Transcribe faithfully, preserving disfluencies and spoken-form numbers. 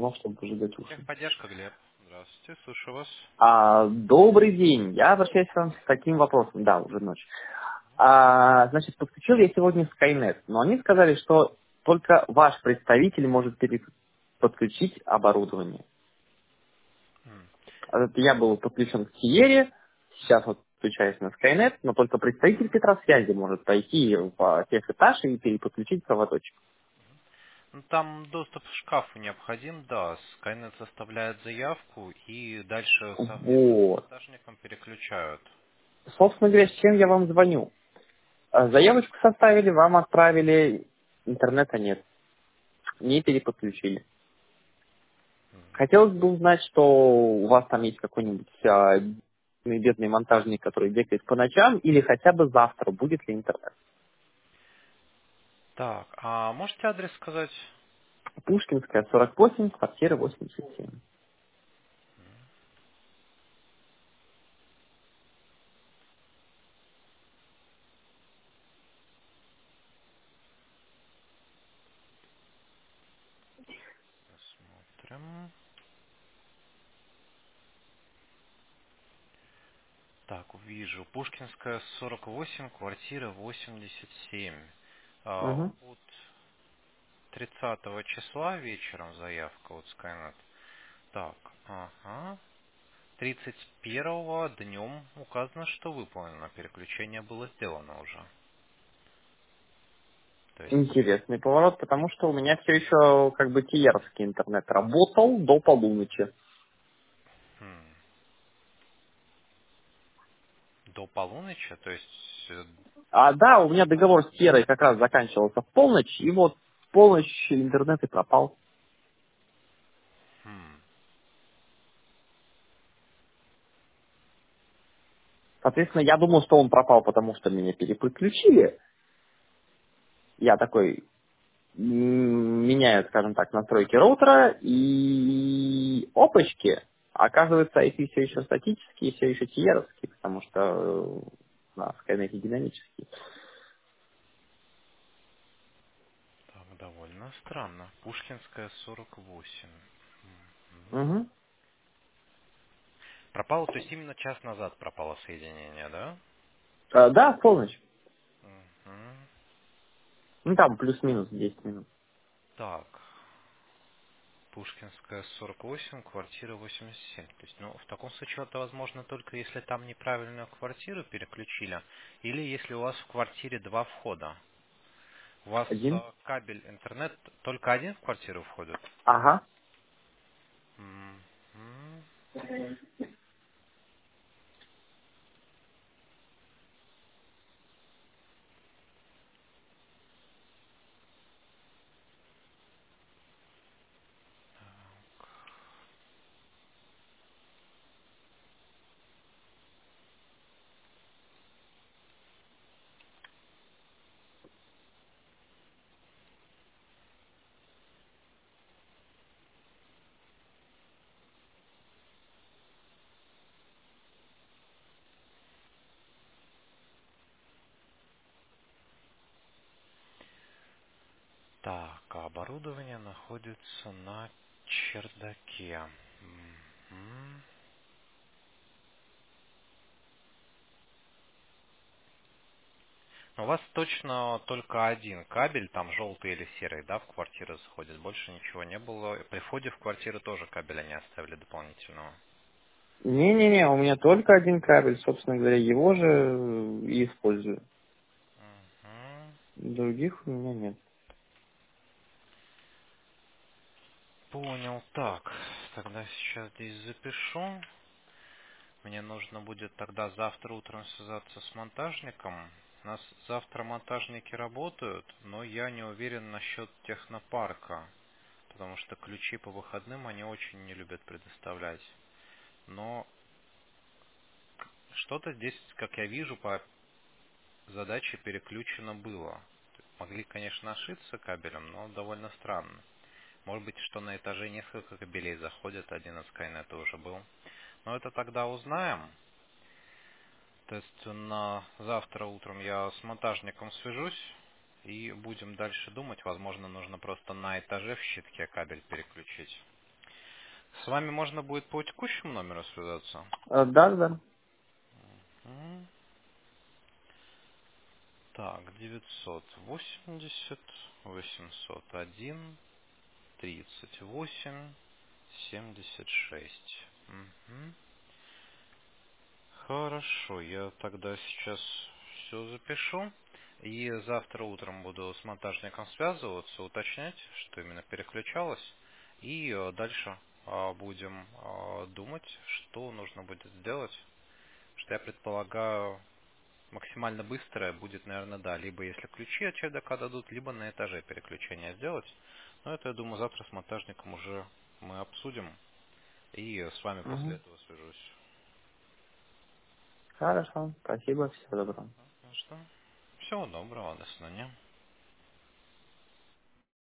Ну, чтобы выжигать уши. Техподдержка, Глеб. Здравствуйте, слушаю вас. А, добрый день. Я обращаюсь к вам с таким вопросом. Да, уже ночь. А, значит, подключил я сегодня Skynet, но они сказали, что только ваш представитель может пере- подключить оборудование. М. А это я был подключен к Сиере, сейчас вот подключаюсь на Skynet, но только представитель Петросвязи может пойти по тех этаж и переподключить проводочек. Ну, там доступ к шкафу необходим, да. Skynet составляет заявку и дальше совместно с Вот. монтажником переключают. Собственно говоря, с чем я вам звоню? А, Заявочку составили, вам отправили, интернета нет, не переподключили. Хотелось бы узнать, что у вас там есть какой-нибудь а, бедный монтажник, который бегает по ночам, или хотя бы завтра будет ли интернет. Так, а можете адрес сказать? Пушкинская, сорок восемь, квартира восемьдесят семь. Посмотрим. Так, вижу. Пушкинская, сорок восемь, квартира восемьдесят семь. А, Угу. от тридцатого числа вечером заявка от Skynet. Так, ага. тридцать первого днем указано, что выполнено. Переключение было сделано уже. То есть, Интересный поворот, потому что у меня все еще как бы тиеровский интернет работал до полуночи. хм, до полуночи, то есть, э, А да, у меня договор с Тиерой как раз заканчивался в полночь, и вот в полночь интернет и пропал. хм, Соответственно, я думал, что он пропал, потому что меня переподключили. Я такой м, меняю, скажем так, настройки роутера и опачки. Оказывается, ай пи все еще статические, все еще тиеровские, потому что э, на Skynet динамический. так, довольно странно. Пушкинская, сорок восемь. Мгм. Угу. Пропало, то есть именно час назад пропало соединение, да? А, да, в полночь. Мгм. Ну там плюс-минус десять минут. Так, Пушкинская, сорок восемь, квартира восемьдесят семь. То есть, ну, в таком случае это возможно только если там неправильную квартиру переключили, или если у вас в квартире два входа. У вас Один. э, кабель интернет только один в квартиру входит? Ага. Мгм. Так, а оборудование находится на чердаке. Мгм. У вас точно только один кабель, там желтый или серый, да, в квартиру заходит. Больше ничего не было. При входе в квартиру тоже кабеля не оставили дополнительного. Не-не-не, у меня только один кабель, собственно говоря, его же э, и использую. Мгм. Других у меня нет. Понял. Так, тогда сейчас здесь запишу. Мне нужно будет тогда завтра утром связаться с монтажником. У нас завтра монтажники работают, но я не уверен насчет технопарка, потому что ключи по выходным они очень не любят предоставлять. Но что-то здесь, как я вижу, по задаче переключено было. Могли, конечно, ошибиться кабелем, но довольно странно. Может быть, что на этаже несколько кабелей заходят, один из Skynet уже был. Но это тогда узнаем. То есть на завтра утром я с монтажником свяжусь и будем дальше думать. Возможно, нужно просто на этаже в щитке кабель переключить. С вами можно будет по текущему номеру связаться? Э, Да, да. М. Так, девятьсот восемьдесят восемьсот один тридцать восемь семьдесят шесть. Мгм. Хорошо, я тогда сейчас все запишу. И завтра утром буду с монтажником связываться, уточнять, что именно переключалось. И э, дальше э, будем э, думать, что нужно будет сделать. Что я предполагаю, максимально быстрое будет, наверное, да. Либо если ключи от чердака дадут, либо на этаже переключение сделать. Но это, я думаю, завтра с монтажником уже мы обсудим. И с вами после Мгм. этого свяжусь. Хорошо, спасибо, всего доброго. Ну что, всего доброго, до свидания.